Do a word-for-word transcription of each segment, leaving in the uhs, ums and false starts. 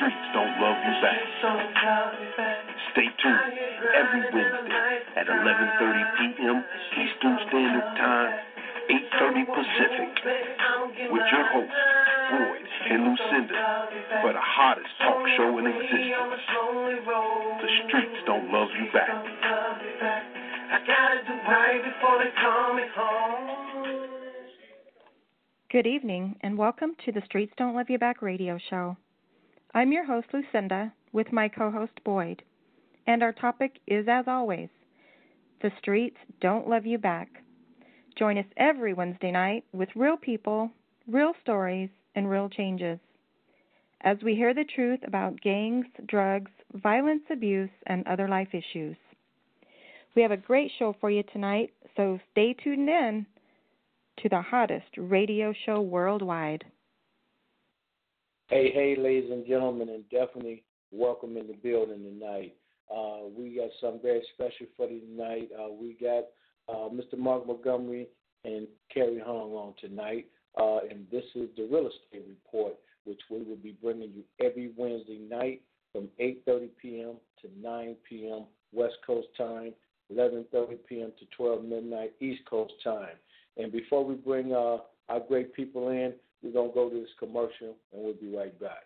streets don't love you back. Stay tuned every Wednesday at eleven thirty p.m. Eastern Standard Time, eight thirty Pacific, with your hosts, Boyd and Lucinda, for the hottest talk show in existence. The streets don't love you back. I gotta do right before they call me home. Good evening, and welcome to the Streets Don't Love You Back radio show. I'm your host, Lucinda, with my co-host, Boyd. And our topic is, as always, the streets don't love you back. Join us every Wednesday night with real people, real stories, and real changes, as we hear the truth about gangs, drugs, violence, abuse, and other life issues. We have a great show for you tonight, so stay tuned in to the hottest radio show worldwide. Hey, hey, ladies and gentlemen, and definitely welcome in the building tonight. Uh, we got something very special for you tonight. Uh, we got uh, Mister Mark Montgomery and Carrie Hong on tonight, uh, and this is the Real Estate Report, which we will be bringing you every Wednesday night from eight thirty p.m. to nine p.m. West Coast time, eleven thirty p.m. to twelve midnight East Coast time. And before we bring uh, our great people in, we're going to go to this commercial, and we'll be right back.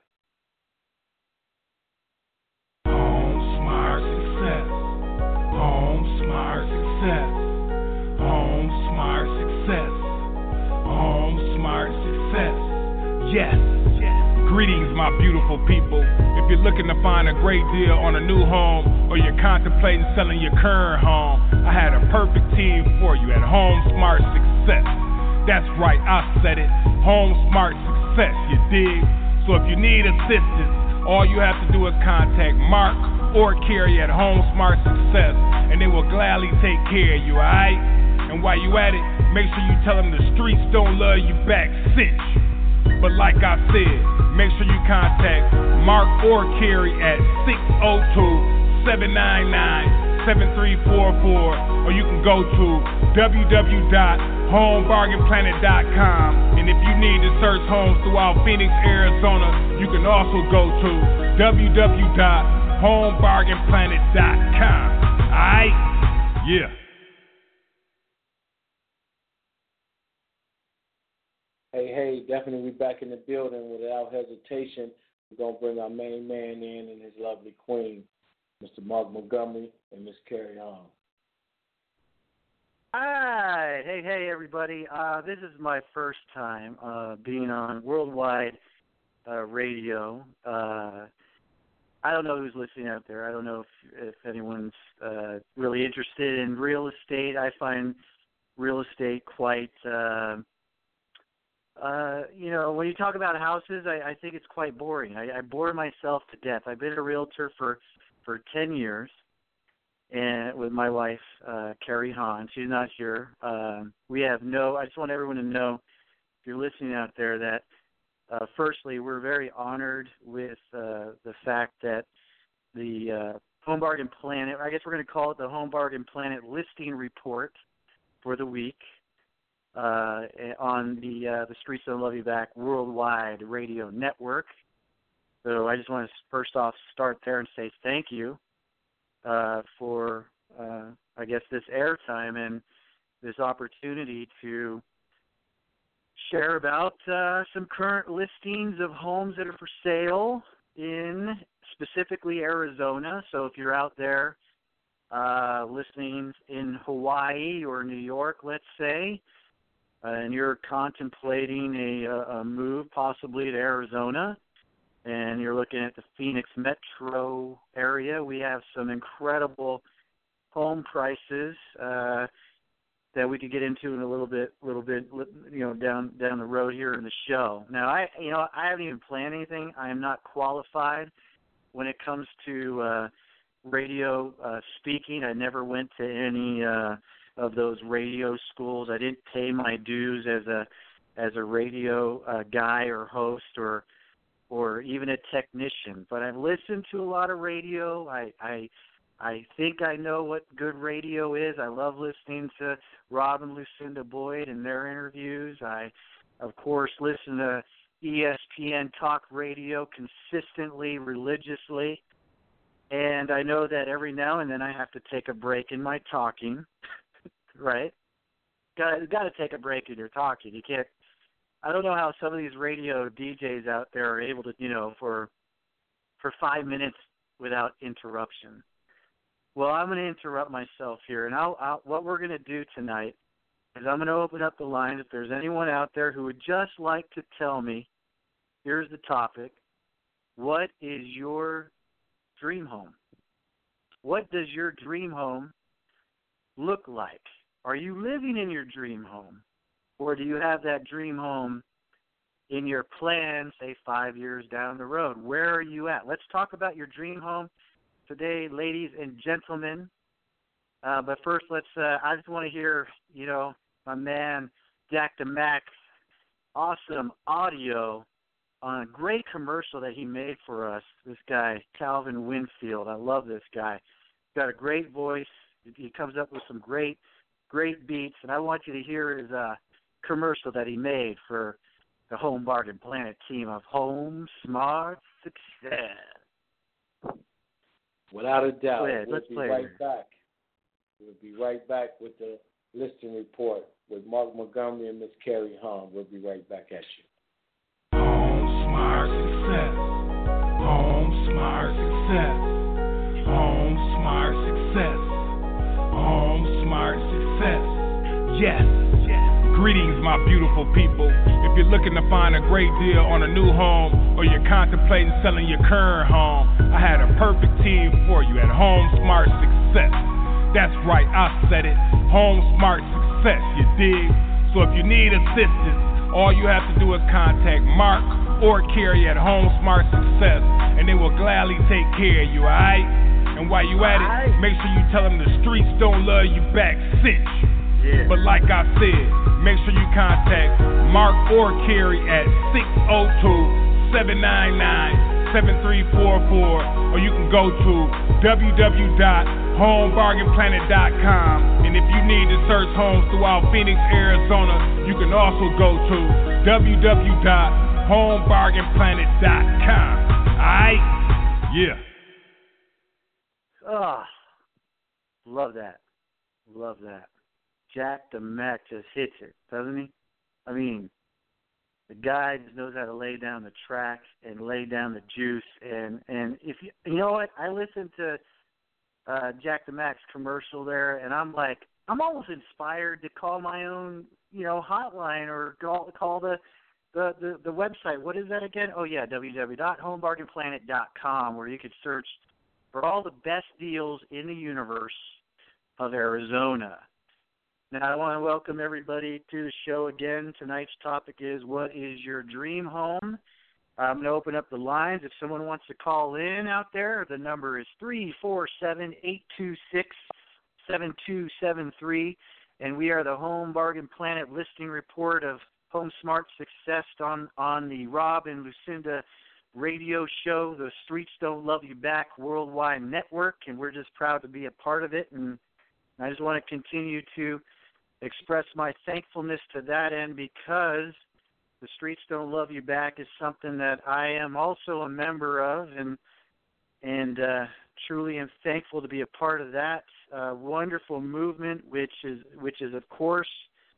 Home Smart Success. Home Smart Success. Home Smart Success. Home Smart Success. Yes. Greetings, my beautiful people. If you're looking to find a great deal on a new home or you're contemplating selling your current home, I had a perfect team for you at Home Smart Success. That's right, I said it. Home Smart Success, you dig? So if you need assistance, all you have to do is contact Mark or Carrie at Home Smart Success, and they will gladly take care of you, alright? And while you at it, make sure you tell them the streets don't love you back, cinch. But like I said, make sure you contact Mark or Carrie at six oh two, seven nine nine, seven three four four, or you can go to w w w dot home bargain planet dot com. And if you need to search homes throughout Phoenix, Arizona, you can also go to w w w dot home bargain planet dot com. Alright? Yeah. Hey, hey, definitely we're back in the building. Without hesitation, we're going to bring our main man in and his lovely queen, Mister Mark Montgomery and Miss Carrie Hong. Hi. Hey, hey, everybody. Uh, this is my first time uh, being on worldwide uh, radio. Uh, I don't know who's listening out there. I don't know if, if anyone's uh, really interested in real estate. I find real estate quite... Uh, Uh, you know, when you talk about houses, I, I think it's quite boring. I, I bore myself to death. I've been a realtor for, for ten years, and with my wife, uh, Carrie Hahn. She's not here. Um, we have no. I just want everyone to know, if you're listening out there, that uh, firstly, we're very honored with uh, the fact that the uh, Home Bargain Planet. I guess we're going to call it the Home Bargain Planet listing report for the week. Uh, on the uh, the Streets Don't Love You Back worldwide radio network. So I just want to first off start there and say thank you uh, for, uh, I guess, this airtime and this opportunity to share about uh, some current listings of homes that are for sale in specifically Arizona. So if you're out there uh, listening in Hawaii or New York, let's say, Uh, and you're contemplating a, a move possibly to Arizona, and you're looking at the Phoenix metro area, we have some incredible home prices uh, that we could get into in a little bit, little bit, you know, down down the road here in the show. Now, I, you know, I haven't even planned anything. I am not qualified when it comes to uh, radio uh, speaking. I never went to any. Uh, of those radio schools. I didn't pay my dues as a as a radio uh, guy or host or or even a technician. But I've listened to a lot of radio. I I I think I know what good radio is. I love listening to Rob and Lucinda Boyd and their interviews. I, of course, listen to E S P N Talk Radio consistently, religiously. And I know that every now and then I have to take a break in my talking, right? Got got to take a break in your talking. You can't. I don't know how some of these radio D Js out there are able to, you know, for for five minutes without interruption. Well, I'm going to interrupt myself here, and I'll, I'll, what we're going to do tonight is I'm going to open up the line. If there's anyone out there who would just like to tell me, here's the topic: what is your dream home? What does your dream home look like? Are you living in your dream home? Or do you have that dream home in your plan, say five years down the road? Where are you at? Let's talk about your dream home today, ladies and gentlemen. Uh, but first, let's. Uh, I just want to hear, you know, my man, Jack the Max, awesome audio on a great commercial that he made for us. This guy, Calvin Winfield. I love this guy. He's got a great voice. He comes up with some great, great beats. And I want you to hear his uh, commercial that he made for the Home Bargain Planet team of Home Smart Success. Without a doubt. Go ahead, we'll let's be play right it. back. We'll be right back with the listing report with Mark Montgomery and Miss Carrie Hahn. We'll be right back at you. Home Smart Success. Home Smart Success. Home Smart Success. Home Smart Success. Yes. Greetings, my beautiful people. If you're looking to find a great deal on a new home or you're contemplating selling your current home, I had a perfect team for you at Home Smart Success. That's right, I said it. Home Smart Success, you dig? So if you need assistance, all you have to do is contact Mark or Carrie at Home Smart Success, and they will gladly take care of you, all right? And while you at it, make sure you tell them the streets don't love you back, cinch. Yeah. But like I said, make sure you contact Mark or Carrie at six oh two, seven nine nine, seven three four four, or you can go to w w w dot home bargain planet dot com. And if you need to search homes throughout Phoenix, Arizona, you can also go to w w w dot home bargain planet dot com. Alright? Yeah. Oh, love that. Love that. Jack the Mac just hits it, doesn't he? I mean, the guy just knows how to lay down the tracks and lay down the juice. And, and if you, you know what, I listened to uh, Jack the Mac's commercial there, and I'm like, I'm almost inspired to call my own, you know, hotline or call, call the, the, the, the website. What is that again? Oh, yeah, w w w dot home bargain planet dot com, where you could search for all the best deals in the universe of Arizona. Now, I want to welcome everybody to the show again. Tonight's topic is, what is your dream home? I'm going to open up the lines. If someone wants to call in out there, the number is three four seven, eight two six, seven two seven three, and we are the Home Bargain Planet listing report of Home Smart Success on, on the Rob and Lucinda radio show, the Streets Don't Love You Back Worldwide Network, and we're just proud to be a part of it. And I just want to continue to express my thankfulness to that end, because the Streets Don't Love You Back is something that I am also a member of, and and uh, truly am thankful to be a part of that uh, wonderful movement, which is which is of course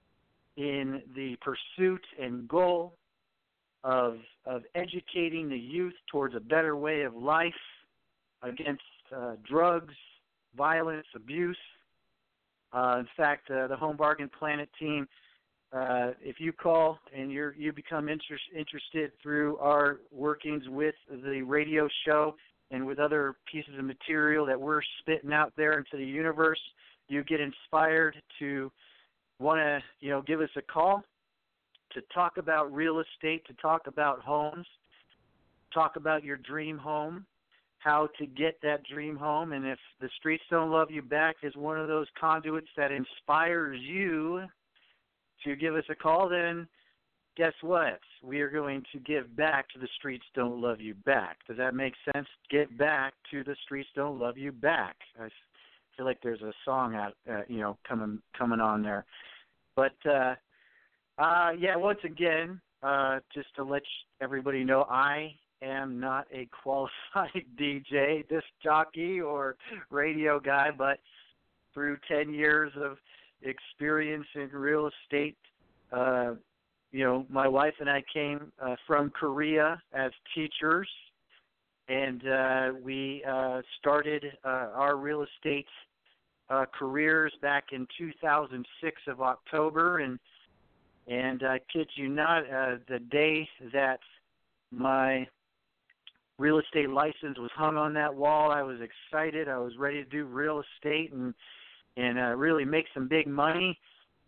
in the pursuit and goal of of educating the youth towards a better way of life against uh, drugs, violence, abuse. Uh, in fact, uh, the Home Bargain Planet team, uh, if you call and you're, you become inter- interested through our workings with the radio show and with other pieces of material that we're spitting out there into the universe, you get inspired to want to, you know, give us a call to talk about real estate, to talk about homes, talk about your dream home, how to get that dream home. And if the Streets Don't Love You Back is one of those conduits that inspires you to give us a call, then guess what? We are going to give back to the Streets Don't Love You Back. Does that make sense? Get back to the Streets Don't Love You Back. I feel like there's a song out, uh, you know, coming coming on there. But, uh, uh, yeah, once again, uh, just to let everybody know, I am not a qualified D J, disc jockey, or radio guy, but through ten years of experience in real estate, uh, you know, my wife and I came uh, from Korea as teachers, and uh, we uh, started uh, our real estate uh, careers back in two thousand six of October, and and I kid you not, uh, the day that my real estate license was hung on that wall, I was excited. I was ready to do real estate and and uh, really make some big money.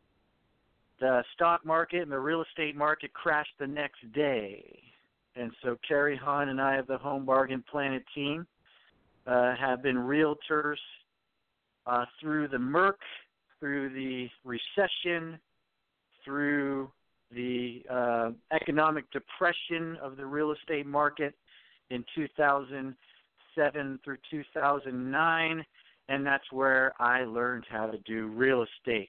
The stock market and the real estate market crashed the next day. And so Carrie Hahn and I of the Home Bargain Planet team uh, have been realtors uh, through the Merc, through the recession, through the uh, economic depression of the real estate market in two thousand seven through two thousand nine, and that's where I learned how to do real estate.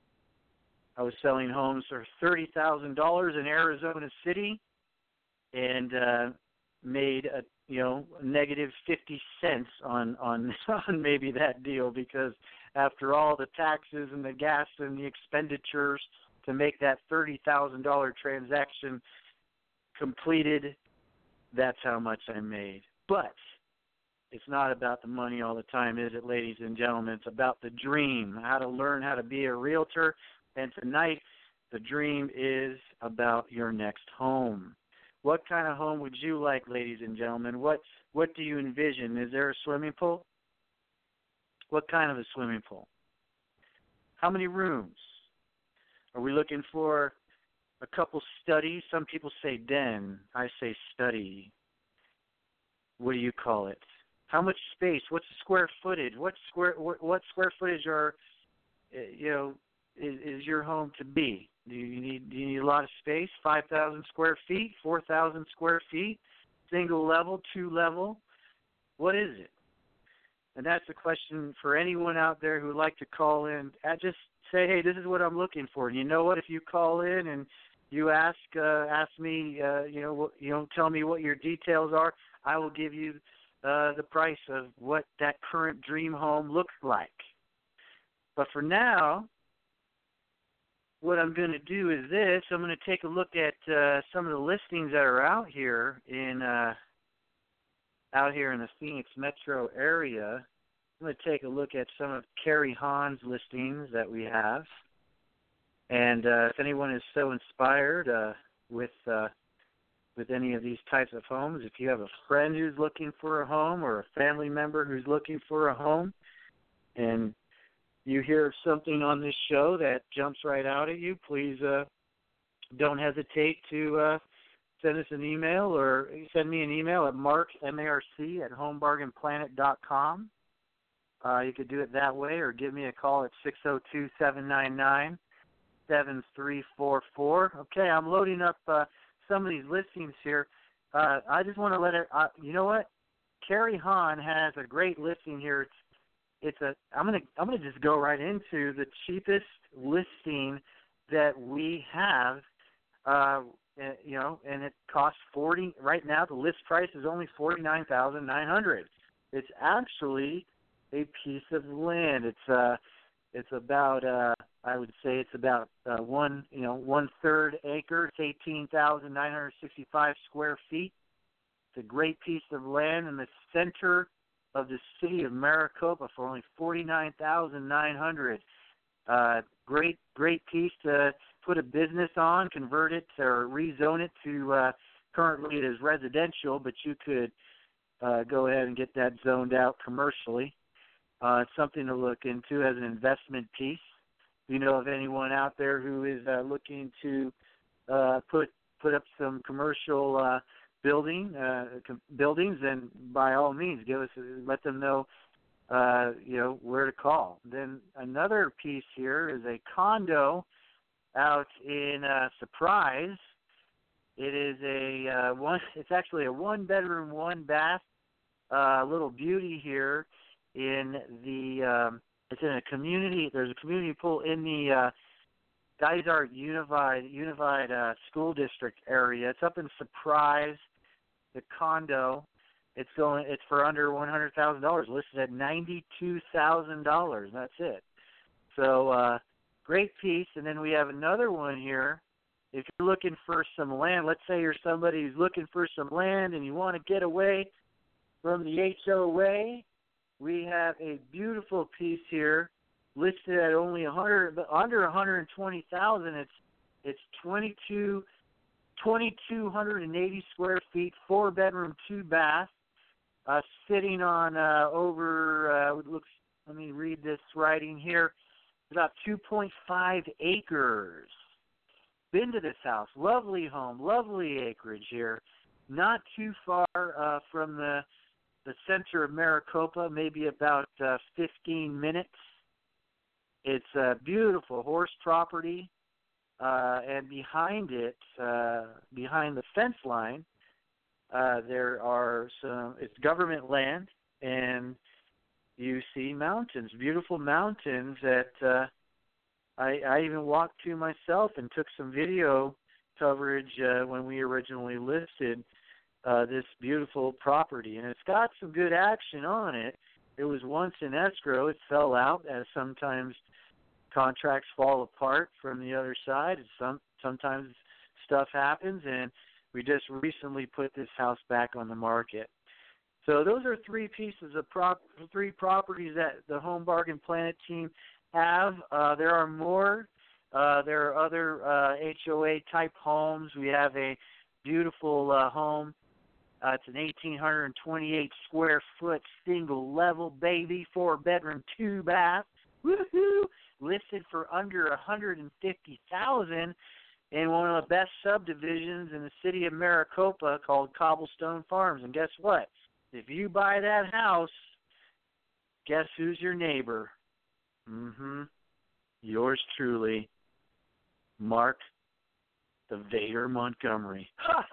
I was selling homes for thirty thousand dollars in Arizona City, and uh, made a you know negative fifty cents on on on maybe that deal, because after all the taxes and the gas and the expenditures to make that thirty thousand dollars transaction completed, that's how much I made. But it's not about the money all the time, is it, ladies and gentlemen? It's about the dream, how to learn how to be a realtor. And tonight, the dream is about your next home. What kind of home would you like, ladies and gentlemen? What what do you envision? Is there a swimming pool? What kind of a swimming pool? How many rooms? Are we looking for a couple studies? Some people say den. I say study. What do you call it? How much space? What's the square footage? What square what, what square footage are you know is, is your home to be? Do you need do you need a lot of space? Five thousand square feet, four thousand square feet, single level, two level. What is it? And that's the question for anyone out there who would like to call in. I just say, hey, this is what I'm looking for. And you know what? If you call in and you ask uh, ask me, uh, you know, what, you know, tell me what your details are, I will give you uh, the price of what that current dream home looks like. But for now, what I'm going to do is this. I'm going to take a look at uh, some of the listings that are out here in uh, out here in the Phoenix metro area. I'm going to take a look at some of Carrie Hahn's listings that we have. And uh, if anyone is so inspired uh, with uh, with any of these types of homes, if you have a friend who's looking for a home or a family member who's looking for a home, and you hear something on this show that jumps right out at you, please uh, don't hesitate to uh, send us an email or send me an email at mark, M A R C, at home bargain planet dot com. Uh, you could do it that way, or give me a call at six oh two, seven nine nine, seven three four four. Okay, I'm loading up uh, some of these listings here. Uh, I just want to let it, uh, you know what? Carrie Hahn has a great listing here. It's It's a. I'm gonna. I'm gonna just go right into the cheapest listing that we have. Uh, you know, and it costs forty. Right now, the list price is only forty nine thousand nine hundred. It's actually a piece of land. It's uh, it's about. Uh, I would say it's about uh, one. You know, one third acre. It's eighteen thousand nine hundred sixty five square feet. It's a great piece of land in the center of the city of Maricopa for only forty-nine thousand nine hundred dollars. Uh, great, great piece to put a business on, convert it or rezone it to, uh, currently it is residential, but you could uh, go ahead and get that zoned out commercially. Uh, it's something to look into as an investment piece. If you know of anyone out there who is uh, looking to uh, put put up some commercial uh building uh, buildings, and by all means, give us let them know, uh, you know, where to call. Then another piece here is a condo out in uh, Surprise. It is a uh, one. It's actually a one bedroom, one bath, uh, little beauty here in the. Um, it's in a community. There's a community pool in the uh, Dysart Unified Unified uh, School District area. It's up in Surprise, the condo. It's going. It's for under one hundred thousand dollars, listed at ninety-two thousand dollars. That's it. So uh, great piece. And then we have another one here. If you're looking for some land, let's say you're somebody who's looking for some land and you want to get away from the H O A, we have a beautiful piece here listed at only one hundred, under one hundred twenty thousand. It's it's twenty-two, twenty-two eighty square feet, four bedroom, two bath, uh, sitting on uh, over. Uh, looks. Let me read this writing here. About two point five acres. Been to this house. Lovely home, lovely acreage here. Not too far uh, from the the center of Maricopa, maybe about uh, fifteen minutes. It's a beautiful horse property, uh, and behind it, uh, behind the fence line, uh, there are some. It's government land, and you see mountains, beautiful mountains that. Uh, I, I even walked to myself and took some video coverage uh, when we originally listed uh, this beautiful property. And it's got some good action on it. It was once in escrow. It fell out, as sometimes contracts fall apart from the other side. Some, sometimes stuff happens, and we just recently put this house back on the market. So those are three pieces of prop, three properties that the Home Bargain Planet team have. Uh, there are more. Uh, there are other uh, H O A-type homes. We have a beautiful uh, home. Uh, it's an eighteen twenty-eight square foot single level baby, four bedroom, two bath. Woohoo! Listed for under one hundred fifty thousand dollars in one of the best subdivisions in the city of Maricopa called Cobblestone Farms. And guess what? If you buy that house, guess who's your neighbor? Mm-hmm. Yours truly, Mark the Vader Montgomery.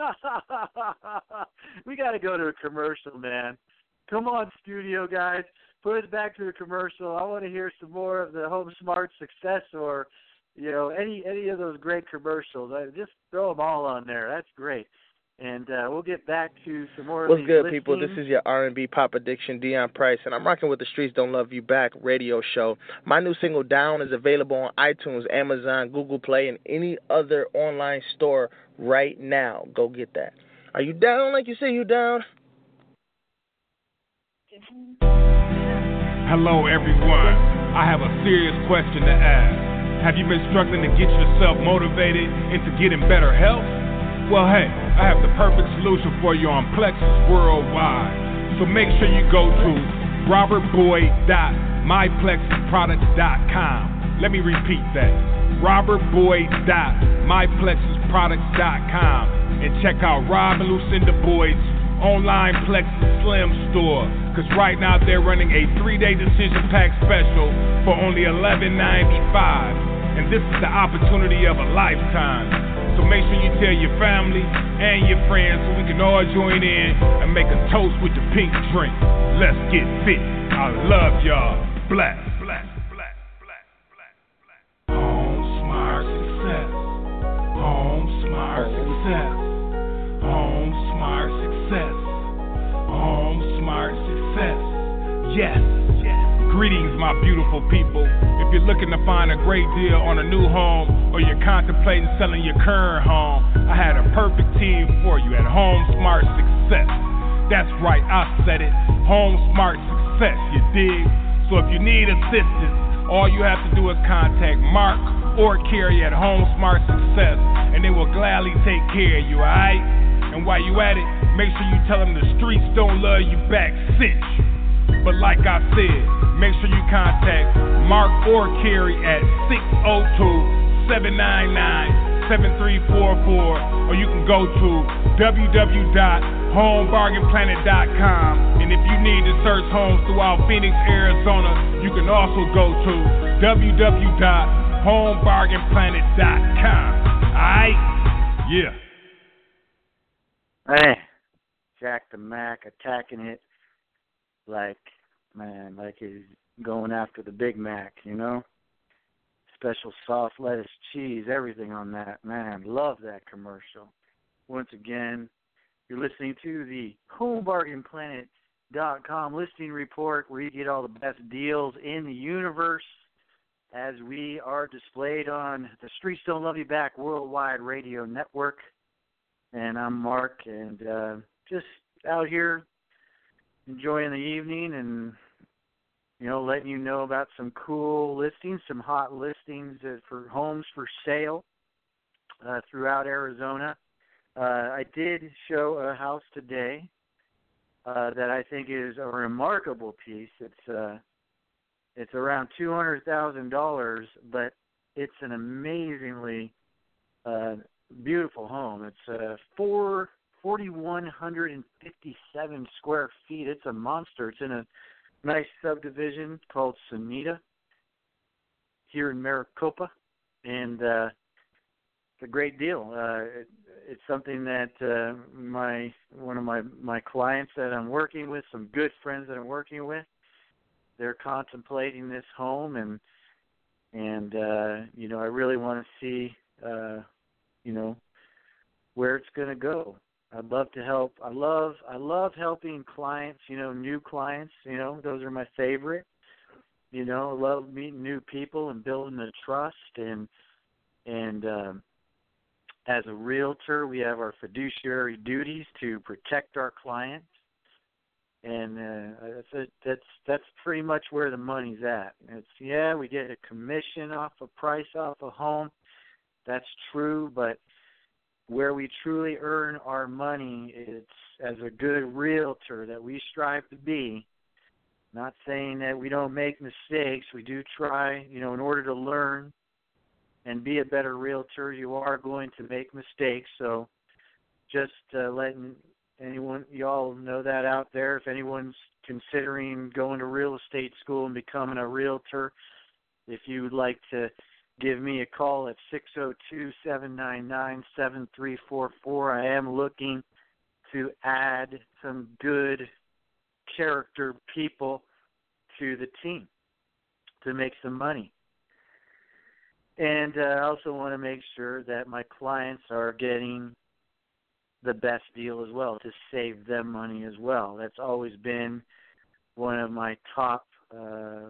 We got to go to a commercial, man. Come on, studio guys. Put us back to the commercial. I want to hear some more of the Home Smart Success, or, you know, any any of those great commercials. I, just throw them all on there. That's great. And uh, we'll get back to some more What's of these good, listings. people? This is your R and B pop addiction, Dion Price, and I'm rocking with the Streets Don't Love You Back radio show. My new single, Down, is available on iTunes, Amazon, Google Play, and any other online store right now. Go get that. Are you down like you say you down? Hello, everyone. I have a serious question to ask. Have you been struggling to get yourself motivated into getting better health? Well, hey, I have the perfect solution for you on Plexus Worldwide. So make sure you go to robert boyd dot my plexus products dot com. Let me repeat that. robert boyd dot my plexus products dot com and check out Rob and Lucinda Boyd's online Plexus Slim store. Because right now they're running a three-day decision pack special for only eleven ninety-five. And this is the opportunity of a lifetime. So make sure you tell your family and your friends so we can all join in and make a toast with the pink drink. Let's get fit. I love y'all. Black, black, black, black, black, black. Home Smart Success. Home Smart Success. Home Smart Success. Home Smart Success. Yes. Greetings, my beautiful people. If you're looking to find a great deal on a new home or you're contemplating selling your current home, I had a perfect team for you at Home Smart Success. That's right, I said it. Home Smart Success, you dig? So if you need assistance, all you have to do is contact Mark or Carrie at Home Smart Success, and they will gladly take care of you, alright? And while you at it, make sure you tell them the streets don't love you back, cinch. But like I said, make sure you contact Mark or Carrie at six oh two, seven nine nine, seven three four four, or you can go to w w w dot home bargain planet dot com. And if you need to search homes throughout Phoenix, Arizona, you can also go to w w w dot home bargain planet dot com. Alright? Yeah. Hey, Jack the Mac attacking it like, man, like he's going after the Big Mac, you know? special sauce, lettuce, cheese, everything on that. Man, love that commercial. Once again, you're listening to the home bargain planet dot com listing report, where you get all the best deals in the universe, as we are displayed on the Streets Don't Love You Back Worldwide Radio Network. And I'm Mark, and uh, just out here enjoying the evening and, you know, letting you know about some cool listings, some hot listings for homes for sale uh, throughout Arizona. Uh, I did show a house today uh, that I think is a remarkable piece. It's uh, it's around two hundred thousand dollars, but it's an amazingly uh, beautiful home. It's uh, four four thousand one hundred fifty-seven square feet. It's a monster. It's in a nice subdivision called Sonita here in Maricopa, and uh, it's a great deal. Uh, it, it's something that uh, my one of my, my clients that I'm working with, some good friends that I'm working with, they're contemplating this home, and and uh, you know, I really want to see uh, you know, where it's going to go. I'd love to help. I love I love helping clients, you know, new clients, you know, those are my favorite. You know, I love meeting new people and building the trust. And and um, as a realtor, we have our fiduciary duties to protect our clients. And uh, that's, a, that's that's pretty much where the money's at. It's yeah, we get a commission off a price off a home. That's true, but where we truly earn our money, it's as a good realtor that we strive to be. Not saying that we don't make mistakes. We do try, you know, in order to learn and be a better realtor, you are going to make mistakes. So just uh, letting anyone, y'all know that out there. If anyone's considering going to real estate school and becoming a realtor, if you would like to give me a call at six oh two, seven nine nine, seven three four four. I am looking to add some good character people to the team to make some money. And uh, I also want to make sure that my clients are getting the best deal as well, to save them money as well. That's always been one of my top uh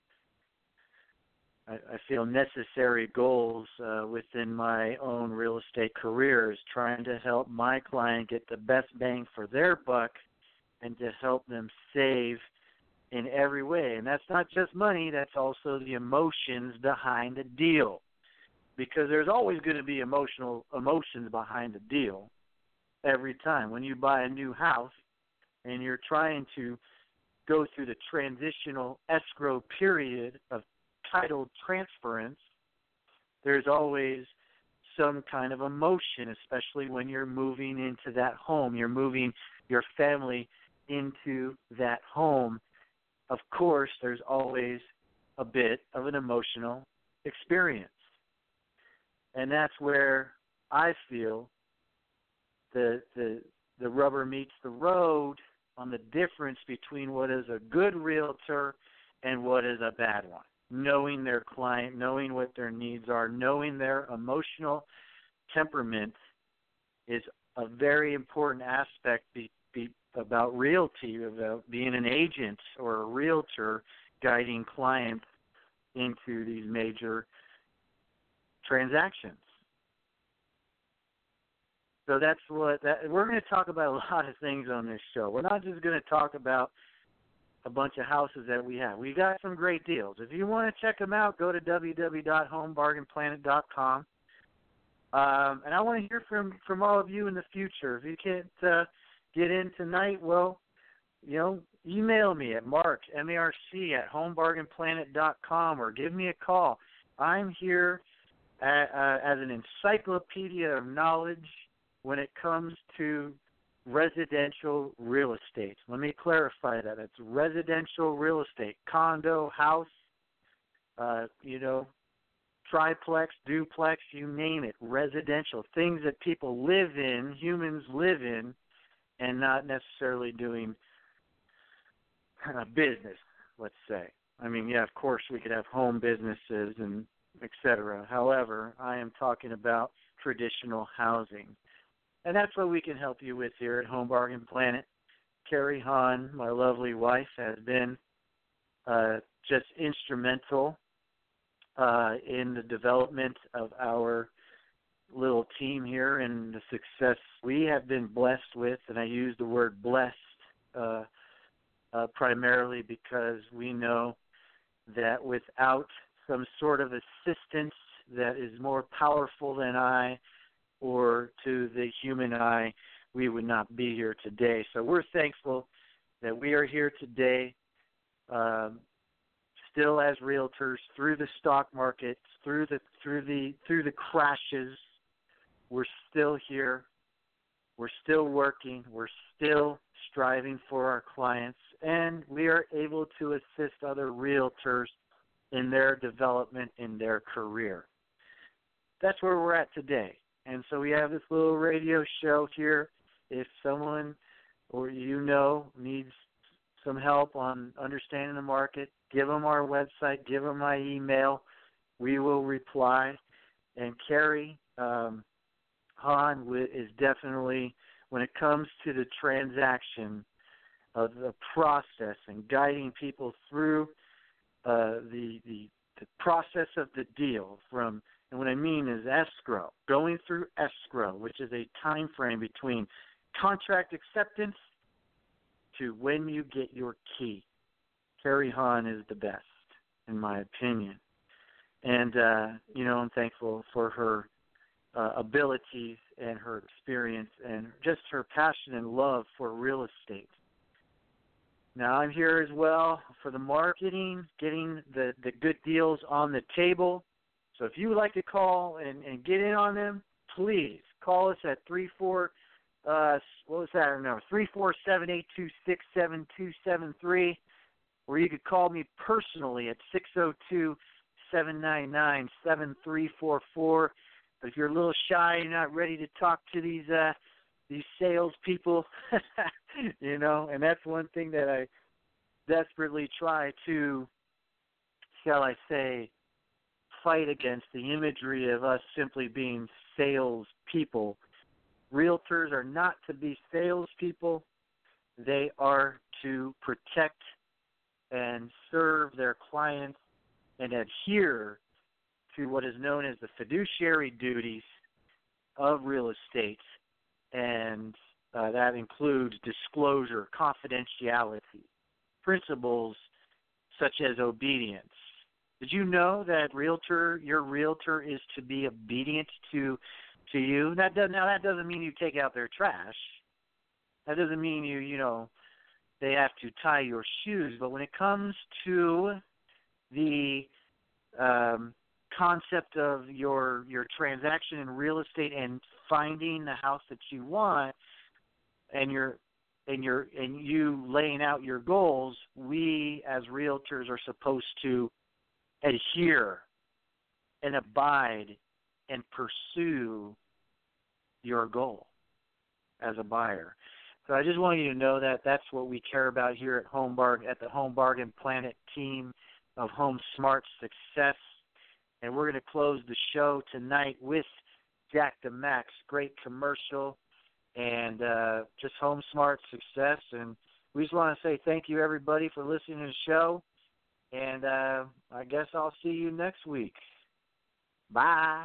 I feel necessary goals uh, within my own real estate career, is trying to help my client get the best bang for their buck and to help them save in every way. And that's not just money, that's also the emotions behind the deal, because there's always going to be emotional emotions behind the deal every time. When you buy a new house and you're trying to go through the transitional escrow period of title transference, there's always some kind of emotion, especially when you're moving into that home. You're moving your family into that home. Of course, there's always a bit of an emotional experience. And that's where I feel the the the rubber meets the road on the difference between what is a good realtor and what is a bad one. Knowing their client, knowing what their needs are, knowing their emotional temperament is a very important aspect be, be about realty, about being an agent or a realtor guiding clients into these major transactions. So that's what that, we're going to talk about a lot of things on this show. We're not just going to talk about a bunch of houses that we have. We got some great deals. If you want to check them out, go to w w w dot home bargain planet dot com. Um, and I want to hear from, from all of you in the future. If you can't uh, get in tonight, well, you know, email me at mark, M A R C, at home bargain planet dot com, or give me a call. I'm here at, uh, as an encyclopedia of knowledge when it comes to residential real estate. Let me clarify that. It's residential real estate, condo, house, uh, you know, triplex, duplex, you name it, residential, things that people live in, humans live in, and not necessarily doing uh, business, let's say. I mean, yeah, of course we could have home businesses and, et cetera. However, I am talking about traditional housing. And that's what we can help you with here at Home Bargain Planet. Carrie Hahn, my lovely wife, has been uh, just instrumental uh, in the development of our little team here and the success we have been blessed with. And I use the word blessed uh, uh, primarily because we know that without some sort of assistance that is more powerful than I or to the human eye, we would not be here today. So we're thankful that we are here today, um, still as realtors through the stock market, through the through the through the crashes. We're still here. We're still working. We're still striving for our clients, and we are able to assist other realtors in their development in their career. That's where we're at today. And so we have this little radio show here. If someone or you know needs some help on understanding the market, give them our website, give them my email. We will reply. And Carrie um, Hahn is definitely, when it comes to the transaction of the process and guiding people through uh, the, the the process of the deal from, and what I mean is escrow, going through escrow, which is a time frame between contract acceptance to when you get your key. Carrie Hahn is the best, in my opinion. And, uh, you know, I'm thankful for her uh, abilities and her experience and just her passion and love for real estate. Now, I'm here as well for the marketing, getting the, the good deals on the table. So if you would like to call and, and get in on them, please call us at three four, uh, what was that number? three four seven, eight two six, seven two seven three, or you could call me personally at six oh two, seven nine nine, seven three four four. But if you're a little shy, you're not ready to talk to these uh, these salespeople, you know, and that's one thing that I desperately try to, shall I say, fight against, the imagery of us simply being salespeople. Realtors are not to be salespeople. They are to protect and serve their clients and adhere to what is known as the fiduciary duties of real estate, and uh, that includes disclosure, confidentiality, principles such as obedience. Did you know that realtor, your realtor is to be obedient to to you? That does, now, that doesn't mean you take out their trash. That doesn't mean you, you know, they have to tie your shoes. But when it comes to the um, concept of your your transaction in real estate and finding the house that you want, and your and your and you laying out your goals, we as realtors are supposed to adhere and abide and pursue your goal as a buyer. So I just want you to know that that's what we care about here at Home Bar- at the Home Bargain Planet team of Home Smart Success. And we're going to close the show tonight with Jack the Max, great commercial, and uh, just Home Smart Success. And we just want to say thank you, everybody, for listening to the show. And uh, I guess I'll see you next week. Bye.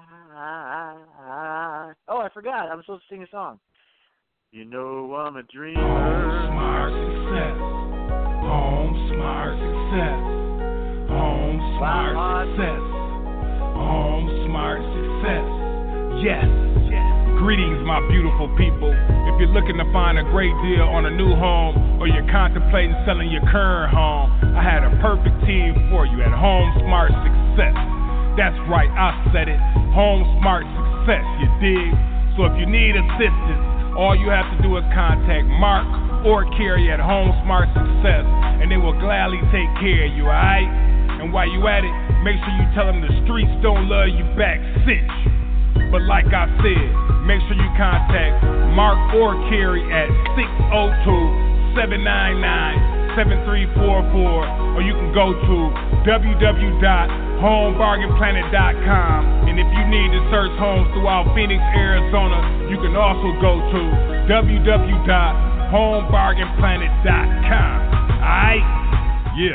Oh, I forgot. I'm supposed to sing a song. You know I'm a dreamer. Home Smart Success. Home Smart Success. Home Smart wow. Success. Home Smart Success. Yes. yes. Greetings, my beautiful people. If you're looking to find a great deal on a new home or you're contemplating selling your current home, I had a perfect team for you at Home Smart Success. That's right, I said it. Home Smart Success, you dig? So if you need assistance, all you have to do is contact Mark or Carrie at Home Smart Success, and they will gladly take care of you, all right? And while you at it, make sure you tell them the streets don't love you back, cinch. But like I said, make sure you contact Mark or Carrie at six oh two, seven nine nine, seven three four four, or you can go to w w w dot home bargain planet dot com. And if you need to search homes throughout Phoenix, Arizona, you can also go to w w w dot home bargain planet dot com. Alright? Yeah.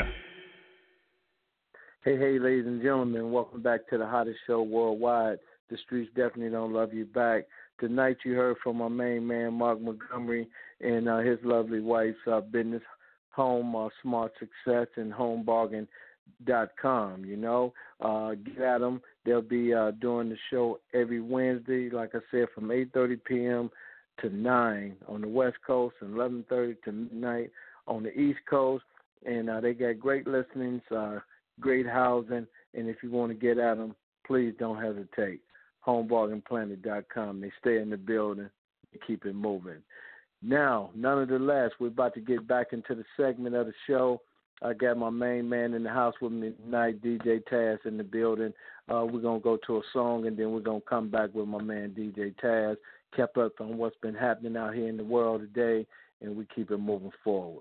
Hey, hey, ladies and gentlemen, welcome back to the hottest show worldwide. The streets definitely don't love you back. Tonight you heard from my main man, Mark Montgomery, and uh, his lovely wife's uh, business, Home uh, Smart Success and home bargain dot com. You know, uh, get at them. They'll be uh, doing the show every Wednesday, like I said, from eight thirty p.m. to nine on the West Coast and eleven thirty to midnight on the East Coast. And uh, they got great listenings, uh, great housing, and if you want to get at them, please don't hesitate. home bargain planet dot com. They stay in the building and keep it moving. Now, none of the less, we're about to get back into the segment of the show. I got my main man in the house with me tonight, D J Taz, in the building. Uh, we're going to go to a song, and then we're going to come back with my man, D J Taz, kept up on what's been happening out here in the world today, and we keep it moving forward.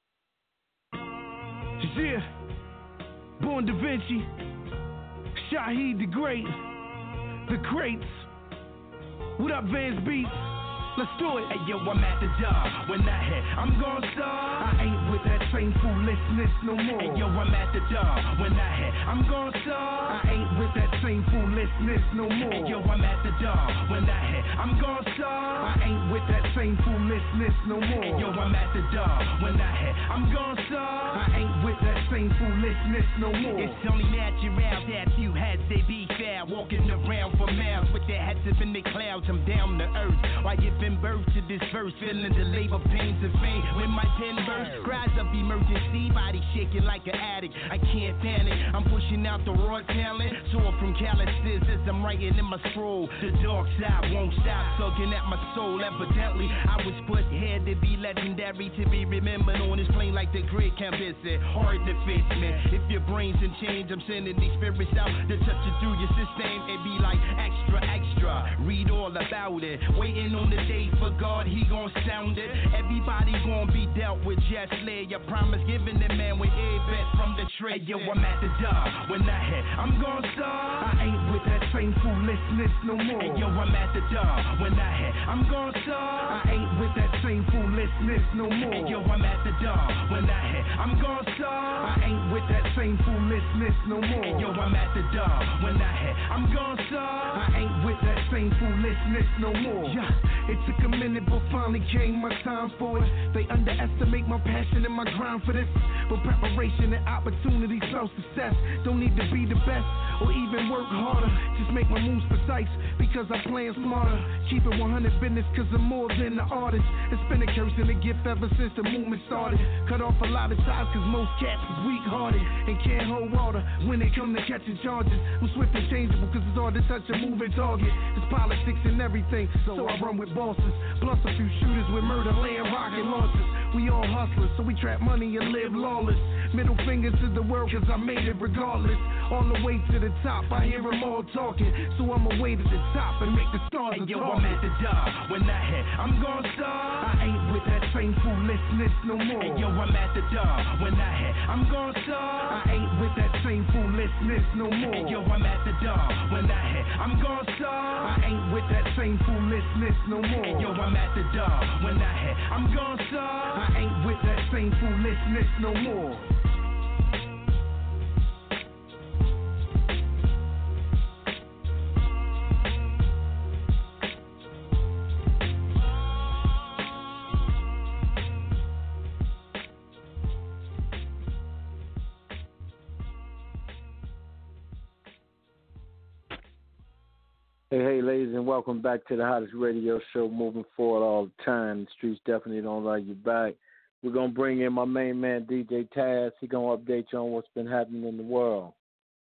Yeah, Born Da Vinci, Shaheed the Great, the Crates. What up, Vans Beats? Let's do it. Hey, yo, I'm at the job. When I hit, I'm gon' start. I ain't with that same foolishness no more. Hey, yo, I'm at the job. When I hit, I'm gon' start. I ain't with that same foolishness no more. Hey, yo, I'm at the job. When I hit, I'm gon' start. I ain't with that same foolishness no more. Hey, yo, I'm at the job. When I hit, I'm gon' start. I ain't with that same foolishness no more. It's only natural that few heads they be fair, walking around for miles with their heads up in the clouds. I'm down to earth. Why give birth to this verse, feeling the labor pains and pain. When my pen bursts, cries of emergency, body shaking like an addict. I can't panic, I'm pushing out the raw talent. Sore from calluses as I'm writing in my scroll. The dark side won't stop tugging at my soul. Evidently, I was put here to be legendary, to be remembered on this plane like the great campus. Hard to face, man. If your brain's in change, I'm sending these spirits out to touch it through your system. It be like extra, extra. Read all about it. Waiting on the day for God, he gon' sound it. Everybody gon' be dealt with, just lay your promise, giving the man with a bet from the trade. Hey, yo, I'm at the job. When I hit, I'm gon' start. I ain't with that same foolishness no more. Hey, yo, I'm at the job. When I hit, I'm gon' start. I ain't with that same foolishness no more. Hey, yo, I'm at the job. When I hit, I'm gon' start. I ain't with that same foolishness no more. Hey, yo, I'm at the job. When I hit, I'm gon' start. I ain't with that same foolishness no more. Yeah. It took a minute, but finally came my time for it. They underestimate my passion and my grind for this. But preparation and opportunity spell success. Don't need to be the best or even work harder. Just make my moves precise because I plan smarter. Keep it one hundred business because I'm more than an artist. It's been a curse and a gift ever since the movement started. Cut off a lot of ties because most cats is weak-hearted and can't hold water when they come to catching charges. I'm swift and changeable because it's hard to touch a moving target. It's politics and everything, so I run with bosses. Plus a few shooters with murder, land, rocket launches. We all hustlers, so we trap money and live lawless. Middle fingers to the world, cause I made it regardless. On the way to the top, I hear them all talking. So I'ma way to the top and make the stars. Hey, yo, I'm at the job. When I hit, I'm gon' start. I ain't with that same foolishness no more. Hey, yo, I'm at the job. When I hit, I'm gon' start. I ain't with that same foolishness no more. Hey, yo, I'm at the job. When I hit, I'm gon' start. I ain't with that same foolishness no more. Hey, yo, I'm at the job. When I hit, I'm gon' start. I ain't with that same foolishness no more. Hey, hey, ladies, and welcome back to the hottest radio show moving forward all the time. The streets definitely don't like you back. We're going to bring in my main man, D J Taz. He's going to update you on what's been happening in the world.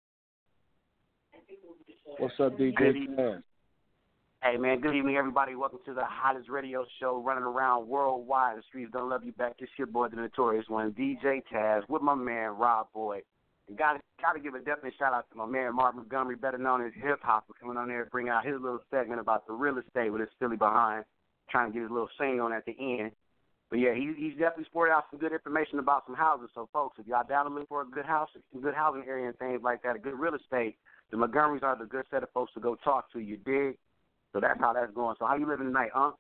What's up, D J Taz? Hey, man, good evening, everybody. Welcome to the hottest radio show running around worldwide. The streets don't love you back. This your boy, the Notorious One, D J Taz, with my man, Rob Boyd. Got got to give a definite shout out to my man Mark Montgomery, better known as Hip Hop, for coming on there and bring out his little segment about the real estate with his Philly behind, trying to get his little saying on at the end. But yeah, he, he's definitely sported out some good information about some houses. So, folks, if y'all down to look for a good house, a good housing area and things like that, a good real estate, the Montgomerys are the good set of folks to go talk to. You dig? So that's how that's going. So how you living tonight, huh?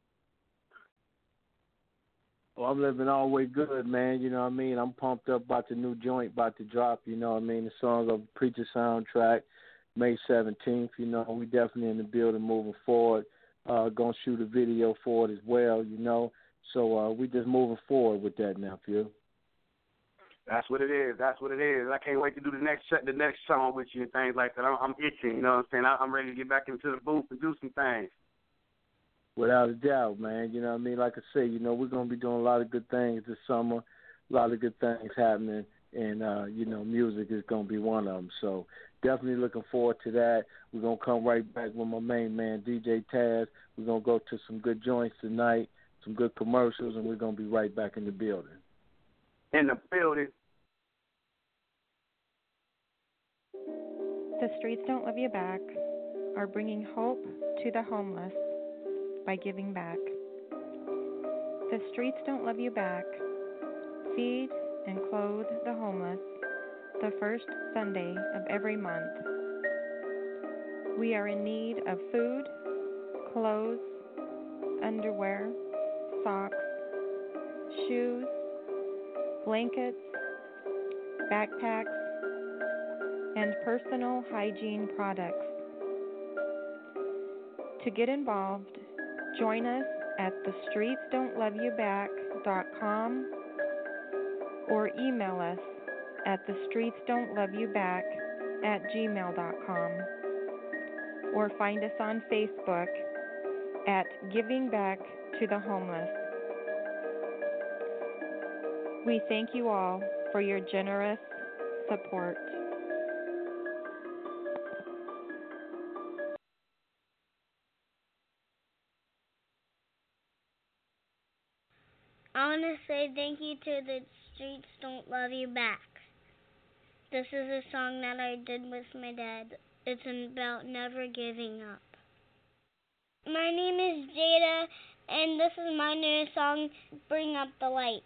Well, I'm living all the way good, man. You know what I mean? I'm pumped up about the new joint about to drop. You know what I mean? The song of Preacher Soundtrack, May seventeenth. You know, we definitely in the building moving forward. Uh, gonna shoot a video for it as well, you know. So uh, we just moving forward with that now, Phil. That's what it is. That's what it is. I can't wait to do the next the next song with you and things like that. I'm, I'm itching, you know what I'm saying? I, I'm ready to get back into the booth and do some things. Without a doubt, man. You know what I mean? Like I say, you know, we're going to be doing a lot of good things this summer, a lot of good things happening, and, uh, you know, music is going to be one of them. So definitely looking forward to that. We're going to come right back with my main man, D J Taz. We're going to go to some good joints tonight, some good commercials, and we're going to be right back in the building. In the building. The Streets Don't Love You Back are bringing hope to the homeless by giving back. The Streets Don't Love You Back feed and clothe the homeless the first Sunday of every month. We are in need of food, clothes, underwear, socks, shoes, blankets, backpacks, and personal hygiene products. To get involved, join us at the streets don't love you back dot com or email us at the streets don't love you back at gmail dot com or find us on Facebook at Giving Back to the Homeless. We thank you all for your generous support. I want to say thank you to the Streets Don't Love You Back. This is a song that I did with my dad. It's about never giving up. My name is Jada, and this is my new song, Bring Up the Lights.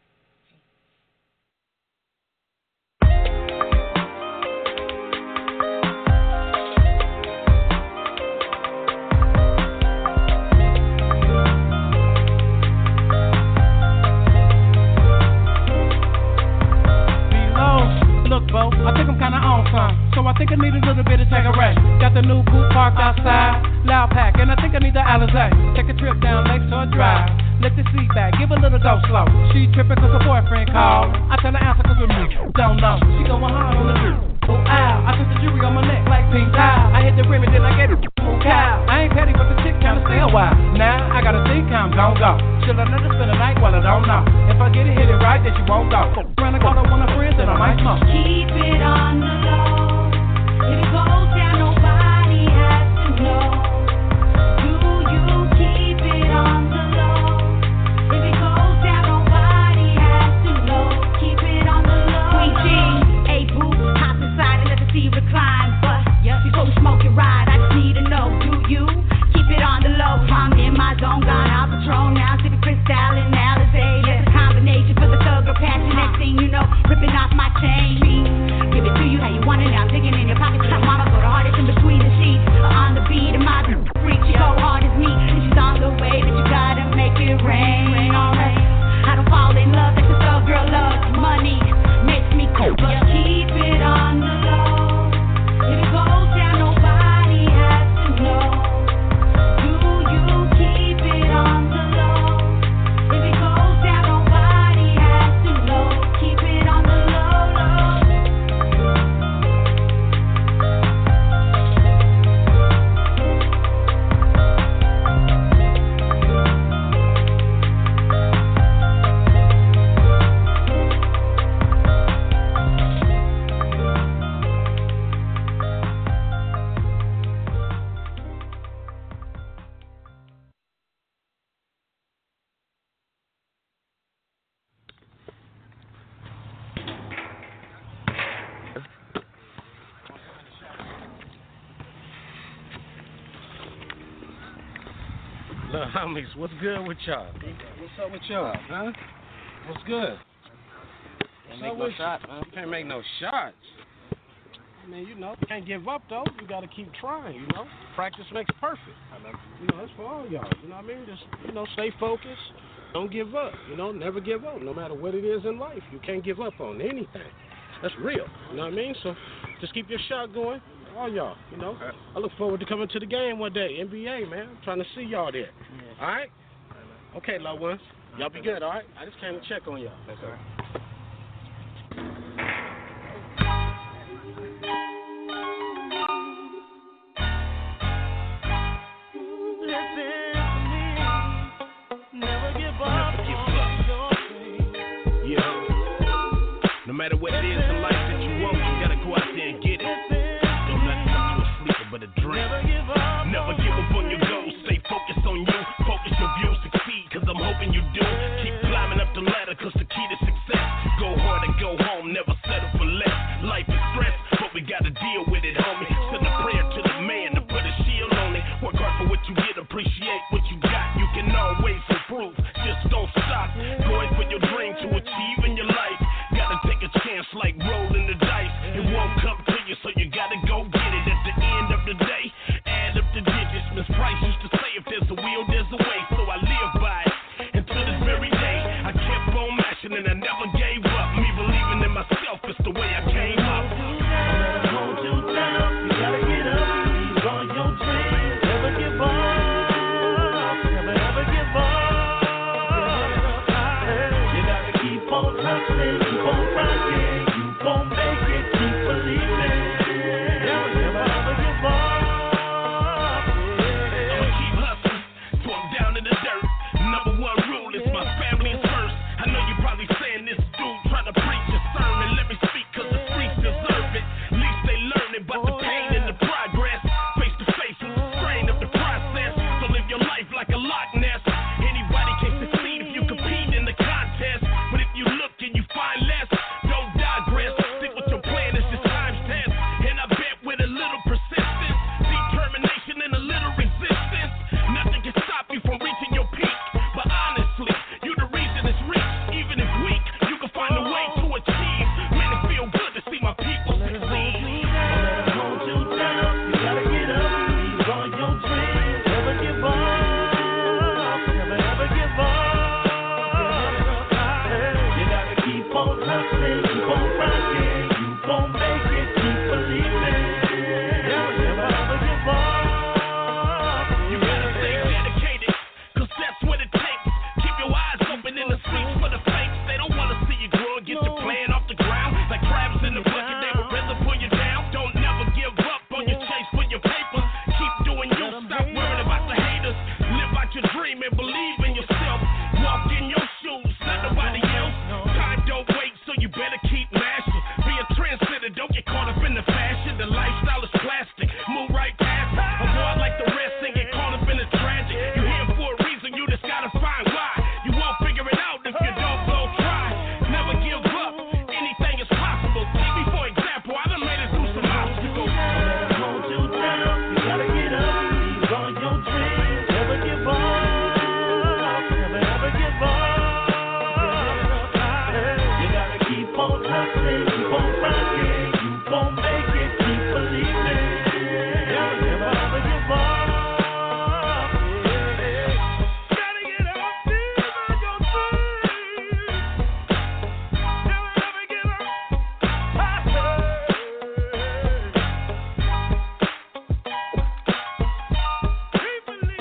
Bo, I think I'm kinda on some, so I think I need a little bit of Tanqueray. Got the new coupe parked outside, loud pack, and I think I need the Alizé. Take a trip down Lakeshore Drive, lift the seat back, give a little go slow. She trippin' cause her boyfriend called. I tell her answer cause we're me, don't know. She going hard on the jury. Oh, ow, I took the jury on my neck like pink tile. I hit the rim and then I get it. Oh, cow. I ain't petty, but the chick kinda stay a while. Now I gotta think I'm gon' go. Should I let her spend the night? Well, I don't know. If I get it, hit it right, then she won't go. Run a call to one of her friends, then I might smoke. Keep it on the low. If it goes down, nobody has to know. Do you keep it on the low? If it goes down, nobody has to know. Keep it on the low. Queen G, a boo, hop inside and let the sea recline. But before we smoke it right, I just need to know, do you keep it on the low? I'm in my zone, got out Patron now, sipping Cristal and Alizé. It's a combination for the thugger passion. Next thing homies, what's good with y'all? What's up with y'all, huh? What's good? Can't make no shots, man. You can't make no shots. I mean, you know, can't give up, though. You got to keep trying, you know. Practice makes perfect. You know, that's for all y'all. You know what I mean? Just, you know, stay focused. Don't give up. You know, never give up. No matter what it is in life, you can't give up on anything. That's real. You know what I mean? So just keep your shot going. All y'all, you know. I look forward to coming to the game one day. N B A, man. I'm trying to see y'all there. Yeah. All right? Okay, loved ones. Y'all be good, all right? I just came to check on y'all. That's all right. No matter what it is in life that you want, you gotta go out there and get it. Don't let it come to a sleeper, but a dream. Never give up, Never give up on your goals. Stay focused on you. Focus your view, succeed, cause I'm hoping you do. Keep climbing up the ladder, cause the key to success. Go hard and go home, never settle for less. Life is stress, but we gotta deal with it, homie. Send a prayer to the man to put a shield on it. Work hard for what you get, appreciate what you got. You can always improve, just don't stop. Going for your dream to achieve in your life. Gotta take a chance like rolling the dice. It won't come to you, so you gotta go get it. At the end of the day, add up the digits. Miss Price used to say, if there's a will, there's a way. So I live by it. And to this very day, I kept on mashing and I never gave up. Me believing in myself is the way I came up. Hold you down, you gotta get up. Seize on your dreams, never give up. Never ever give up. You gotta keep on hustling. Keep on rocking, you gon' make it, keep believing. Never, never, ever give up. I'ma keep hustling till I'm down in the dirt. Number one rule is my family is first. I know you probably saying this dude trying to preach a sermon. Let me speak cause the streets deserve it. At least they learning about the pain and the progress. Face to face with the strain of the process. So live your life like a Loch Ness. Anybody can succeed if you compete in the contest. But if you look and you find less, don't digress. Stick with your plan, it's just time's test. And I bet with a little persistence, determination and a little resistance, nothing can stop you from reaching your peak. But honestly, you the reason it's reached. Even if weak, you can find a way to achieve. Man, it feel good to see my people succeed. Hold you down, you gotta get up. Seize on your dreams, never give up. Never ever give up. You gotta keep on hustling, keep on rocking. You gon' make it, keep believing. Never, never ever give up. You gotta stay dedicated, cause that's what it takes. Keep your eyes open in the streets for the fakes. They don't wanna see you grow and get your plan off the ground. Like crabs in the bucket, they would rather pull you down. Don't never give up on your chase for your paper. Keep doing you, stop worrying about the haters. Live out your dream and believe in yourself. Walk in your shoes, not nobody else. Time don't wait, so you better keep mashing. Be a trendsetter, don't get caught up in the fashion. The lifestyle is plastic, move right past it. Avoid like the rest and get caught up in the tragic. You here for a reason, you just gotta find why. You won't figure it out if you don't go try. Never give up, anything is possible. Take me for example, I done made it through some obstacles. Hold you down, you gotta get up. Seize on your dreams, never give up. Never ever give up. You gotta keep on hustling, keep on rocking. You gon' make it, keep believing. Never, never ever give up. Gotta get up, seize on your dreams. Never ever give up. Keep believing.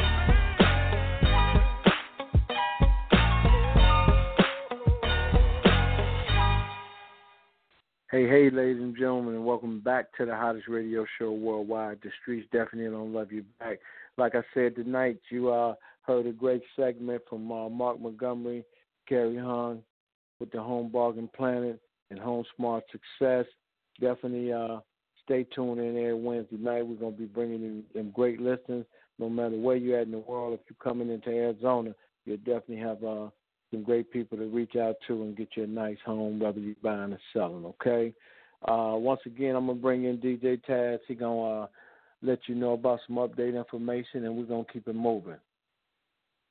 Hey, hey, ladies and gentlemen, and welcome back to the hottest radio show worldwide. The streets definitely don't love you back. Like I said tonight, you uh, heard a great segment from uh, Mark Montgomery, Gary Hung with the Home Bargain Planet and Home Smart Success. Definitely uh, stay tuned in there Wednesday night. We're going to be bringing in, in great listeners. No matter where you're at in the world, if you're coming into Arizona, you'll definitely have uh, some great people to reach out to and get you a nice home, whether you're buying or selling, okay? Uh, once again, I'm going to bring in D J Taz. He's going to uh, let you know about some update information, and we're going to keep it moving.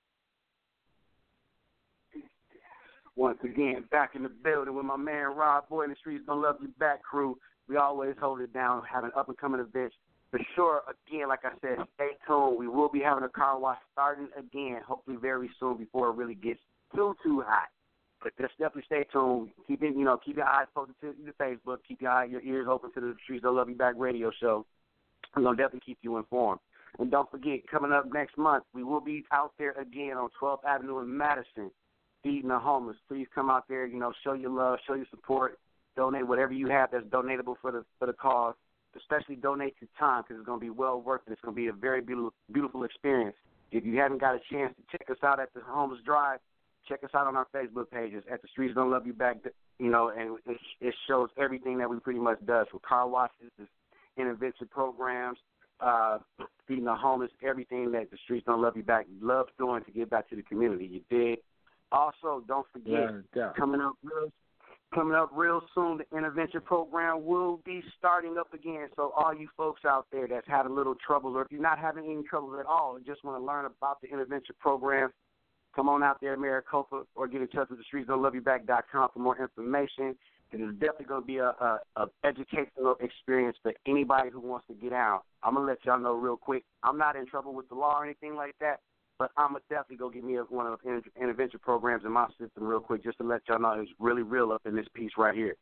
Once again, back in the building with my man Rob Boy and the Streets Don't Love You Back crew. We always hold it down, having up-and-coming events. For sure, again, like I said, stay tuned. We will be having a car wash starting again, hopefully very soon before it really gets too, too hot. But just definitely stay tuned. Keep it, you know, keep your eyes posted to the Facebook. Keep your, eye, your ears open to the Streets Don't Love You Back radio show. I'm going to definitely keep you informed. And don't forget, coming up next month, we will be out there again on twelfth Avenue in Madison, feeding the homeless. Please come out there, you know, show your love, show your support, donate whatever you have that's donatable for the for the cause. Especially donate your time because it's going to be well worth it. It's going to be a very beautiful, beautiful experience. If you haven't got a chance to check us out at the Homeless Drive, check us out on our Facebook pages at the Streets Don't Love You Back. You know, and it, it shows everything that we pretty much does for car washes, intervention programs, uh, feeding the homeless, everything that the Streets Don't Love You Back loves doing to give back to the community. You dig? Also, don't forget, yeah, yeah. coming up real Coming up real soon, the intervention program will be starting up again. So all you folks out there that's had a little trouble, or if you're not having any trouble at all and just want to learn about the intervention program, come on out there, Maricopa, or get in touch with the streets don't love you back dot com for more information. It is definitely going to be a, a, a educational experience for anybody who wants to get out. I'm going to let y'all know real quick. I'm not in trouble with the law or anything like that, but I'm going to definitely go get me a, one of those intervention programs in my system real quick just to let y'all know it's really real up in this piece right here.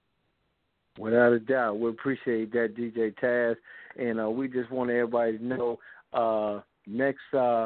Without a doubt. We appreciate that, D J Taz. And uh, we just want everybody to know uh, next uh,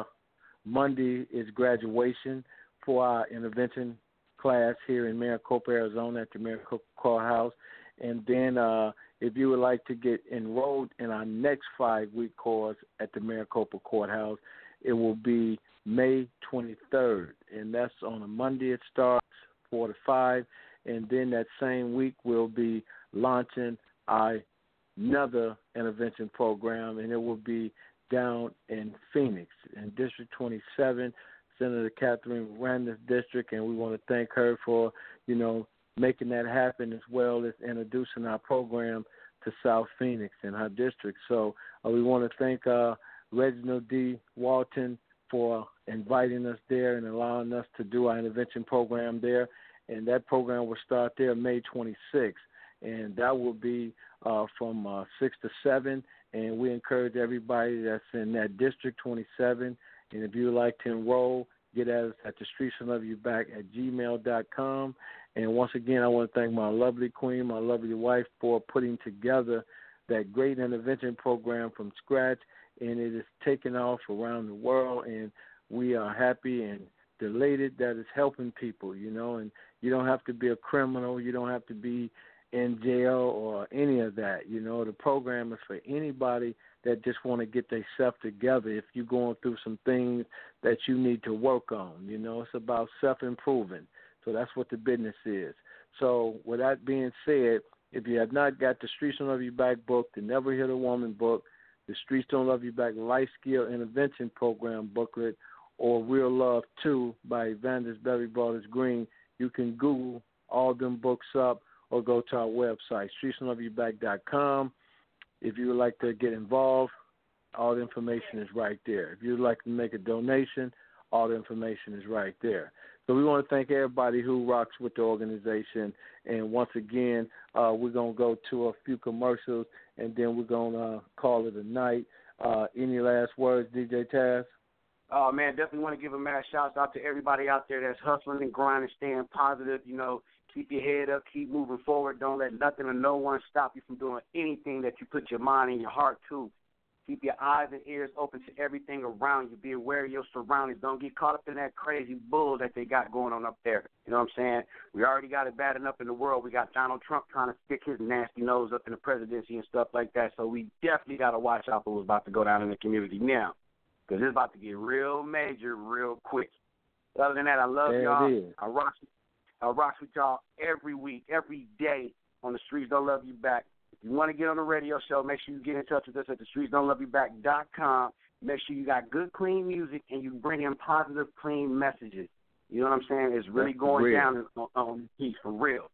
Monday is graduation for our intervention class here in Maricopa, Arizona at the Maricopa Courthouse. And then uh, if you would like to get enrolled in our next five-week course at the Maricopa Courthouse, it will be May twenty-third, and that's on a Monday. It starts four to five, and then that same week we'll be launching our another intervention program, and it will be down in Phoenix in District twenty-seven, Senator Catherine Randall's district, and we want to thank her for, you know, making that happen as well as introducing our program to South Phoenix in her district. So uh, we want to thank uh, Reginald D. Walton for inviting us there and allowing us to do our intervention program there. And that program will start there May twenty-sixth. And that will be uh, from uh, six to seven. And we encourage everybody that's in that District twenty-seven. And if you would like to enroll, get at us at the streets of love you back at gmail dot com. And once again, I want to thank my lovely queen, my lovely wife, for putting together that great intervention program from scratch. And it is taking off around the world, and we are happy and delighted that it's helping people, you know, and you don't have to be a criminal. You don't have to be in jail or any of that. You know, the program is for anybody that just want to get themselves together. If you're going through some things that you need to work on, you know, it's about self-improving. So that's what the business is. So with that being said, if you have not got the Streets Don't Love You Back book, the Never Hit a Woman book, the Streets Don't Love You Back Life Skill Intervention Program booklet, or Real Love two by Evangelist Berry Brothers Green, you can Google all them books up or go to our website, streets don't love you back dot com. If you would like to get involved, all the information is right there. If you would like to make a donation, all the information is right there. So we want to thank everybody who rocks with the organization. And once again, uh, we're going to go to a few commercials, and then we're going to uh, call it a night. Uh, any last words, D J Taz? Oh, man, definitely want to give a mad shout out to everybody out there that's hustling and grinding, staying positive. You know, keep your head up, keep moving forward. Don't let nothing or no one stop you from doing anything that you put your mind and your heart to. Keep your eyes and ears open to everything around you. Be aware of your surroundings. Don't get caught up in that crazy bull that they got going on up there. You know what I'm saying? We already got it bad enough in the world. We got Donald Trump trying to stick his nasty nose up in the presidency and stuff like that. So we definitely got to watch out for what's about to go down in the community now, because it's about to get real major real quick. Other than that, I love there y'all. I rock, I rock with y'all every week, every day on the Streets Don't Love You Back. If you want to get on the radio show, make sure you get in touch with us at the streets don't love you back dot com. Make sure you got good, clean music, and you bring in positive, clean messages. You know what I'm saying? It's really That's going real. down on, on the piece for real.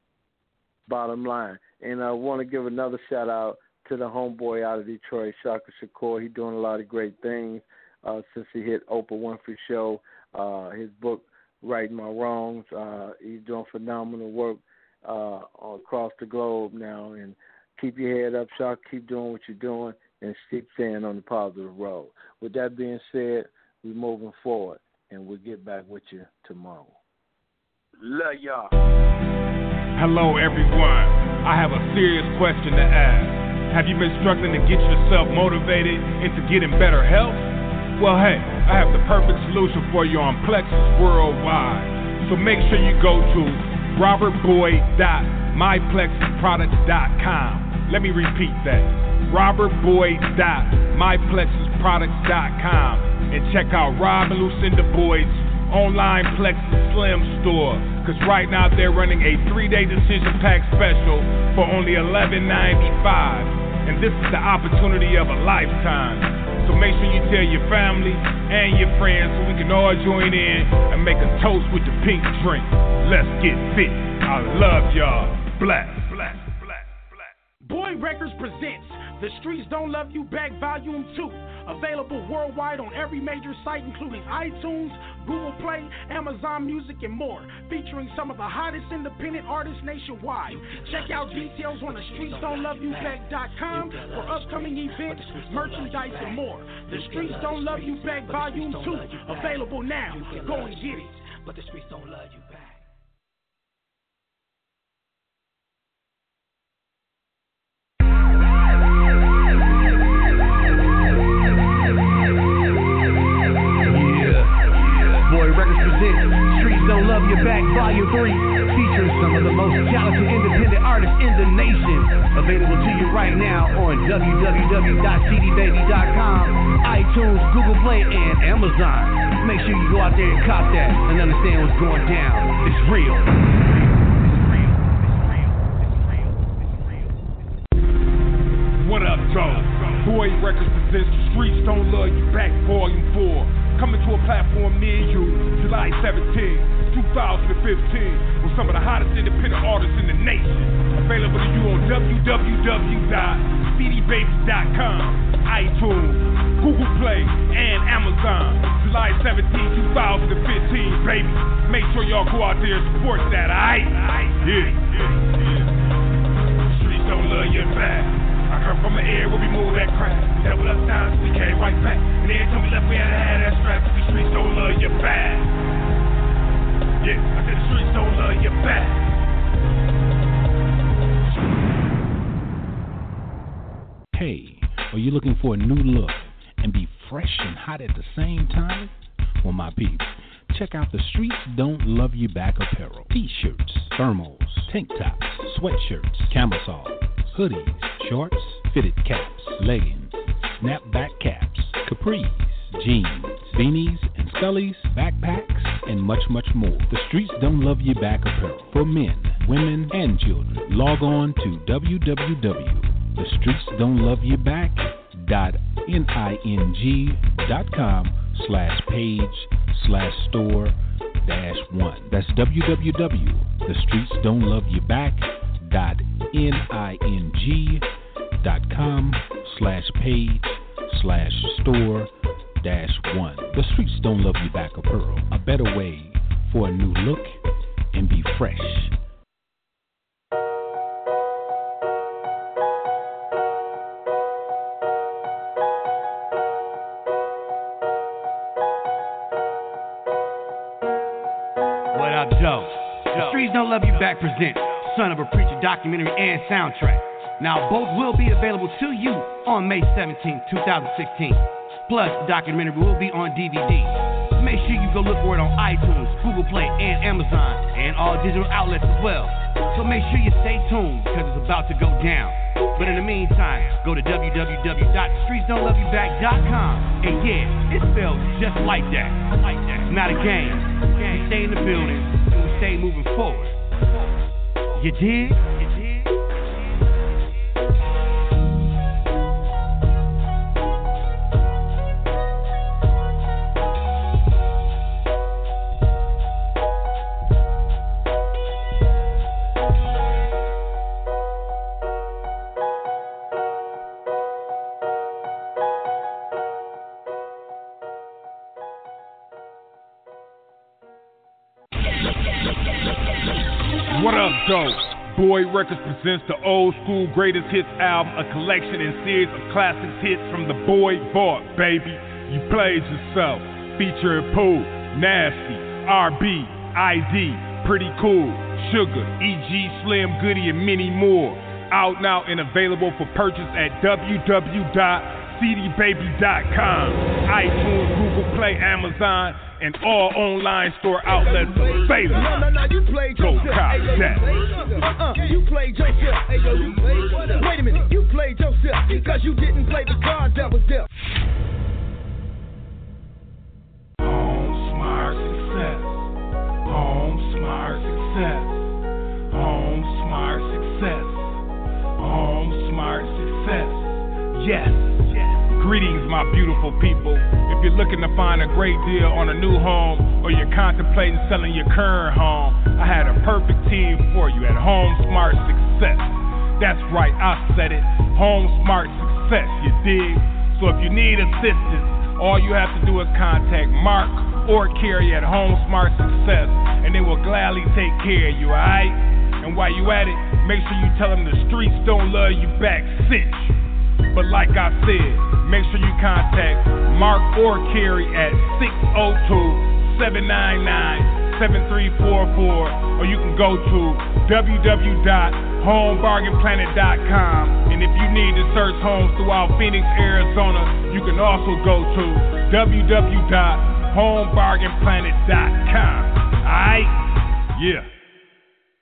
Bottom line. And I want to give another shout-out to the homeboy out of Detroit, Shaka Shakur. He's doing a lot of great things uh, since he hit Oprah Winfrey Show. Uh, his book, righting my wrongs. Uh, he's doing phenomenal work uh, across the globe now. And keep your head up, Shock. Keep doing what you're doing, and keep staying on the positive road. With that being said, we're moving forward, and we'll get back with you tomorrow. Love y'all. Hello, everyone. I have a serious question to ask. Have you been struggling to get yourself motivated into getting better health? Well, hey, I have the perfect solution for you on Plexus Worldwide. So make sure you go to robert boyd dot my plexus products dot com. Let me repeat that. robert boyd dot my plexus products dot com and check out Rob and Lucinda Boyd's online Plexus Slim store. Because right now they're running a three-day decision pack special for only eleven ninety-five. And this is the opportunity of a lifetime. So make sure you tell your family and your friends so we can all join in and make a toast with the pink drink. Let's get fit. I love y'all. Black, black, black, black. Boy Records presents The Streets Don't Love You Back Volume two. Available worldwide on every major site, including iTunes, Google Play, Amazon Music, and more. Featuring some of the hottest independent artists nationwide. Check out details on the streets don't love you back dot com for upcoming events, merchandise, and more. The Streets Don't Love You Back Volume two. Available now. Go and get it. But the streets don't love you back. Don't Love You Back Volume three features some of the most talented independent artists in the nation. Available to you right now on w w w dot c d baby dot com, iTunes, Google Play, and Amazon. Make sure you go out there and cop that and understand what's going down. It's real. What up, Joe? Boy Records presents The Streets Don't Love You Back Volume four. Coming to a platform near you, July seventeenth, twenty fifteen, with some of the hottest independent artists in the nation. Available to you on w w w dot c d baby dot com, iTunes, Google Play, and Amazon. July seventeenth, twenty fifteen, baby. Make sure y'all go out there and support that, alright? Yeah, yeah, yeah. The streets don't love you back. I come from the air where we move that crap. We doubled up down so we came right back. And every time we left, we had to have that strap. The streets don't love you back. Yeah, I said the streets don't love you back. Hey, are you looking for a new look and be fresh and hot at the same time? Well, my peeps, check out the Streets Don't Love You Back apparel. T-shirts, thermals, tank tops, sweatshirts, camisoles, hoodies, shorts, fitted caps, leggings, snapback caps, capris, jeans, beanies, and scullies, backpacks, and much, much more. The Streets Don't Love You Back apparel for men, women, and children. Log on to w w w dot the streets don't love you back dot ning dot com slash page slash store dash one. That's w w w dot the streets don't love you back dot ning dot com slash page slash store dash one. The Streets Don't Love You Back apparel, a better way for a new look and be fresh. What up, Joe? The Streets Don't Love You Back presents Son of a Preacher documentary and soundtrack. Now, both will be available to you on May seventeenth, twenty sixteen. Plus, the documentary will be on D V D. Make sure you go look for it on iTunes, Google Play, and Amazon, and all digital outlets as well. So make sure you stay tuned, because it's about to go down. But in the meantime, go to w w w dot streets don't love you back dot com. And yeah, it's spelled just like that. Like that. It's not a game. We stay in the building, and we stay moving forward. You dig? What up, though? Boy Records presents the Old School Greatest Hits album, a collection and series of classics hits from the Boy Vault, baby. You played yourself. Featuring Pooh, Nasty, R B, I D, Pretty Cool, Sugar, E G, Slim Goody, and many more. Out now and available for purchase at w w w dot c d baby dot com, iTunes, Google Play, Amazon, and all online store outlets available. No, no, no, you played Go yourself. cop Hey, yo, that. Uh-uh, you played yourself. Hey, yo, you played. Wait a minute, you played yourself because you didn't play the cards that was dealt. Home Smart Success. Home Smart Success. Home Smart Success. Home Smart Success. Yes. Greetings, my beautiful people. If you're looking to find a great deal on a new home or you're contemplating selling your current home, I had a perfect team for you at Home Smart Success. That's right, I said it. Home Smart Success, you dig? So if you need assistance, all you have to do is contact Mark or Carrie at Home Smart Success, and they will gladly take care of you, alright? And while you at it, make sure you tell them the streets don't love you back, cinch. But like I said, make sure you contact Mark or Carrie at six oh two, seven nine nine, seven three four four, or you can go to w w w dot home bargain planet dot com. And if you need to search homes throughout Phoenix, Arizona, you can also go to w w w dot home bargain planet dot com. Alright? Yeah.